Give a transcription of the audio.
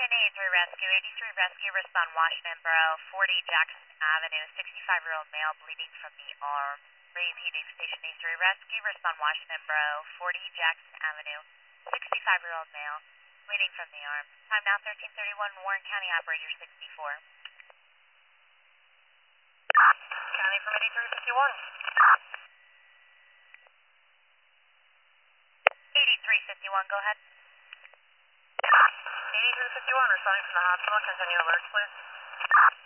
83 Rescue, 83 Rescue, respond Washington Borough, 40 Jackson Avenue, 65-year-old male bleeding from the arm. Repeat, Station 83 Rescue, respond Washington Borough, 40 Jackson Avenue, 65-year-old male bleeding from the arm. Time now 13:31, Warren County Operator 64. County from 8351. 8351, go ahead. 8351, responding from the hospital. Continue alerts, please.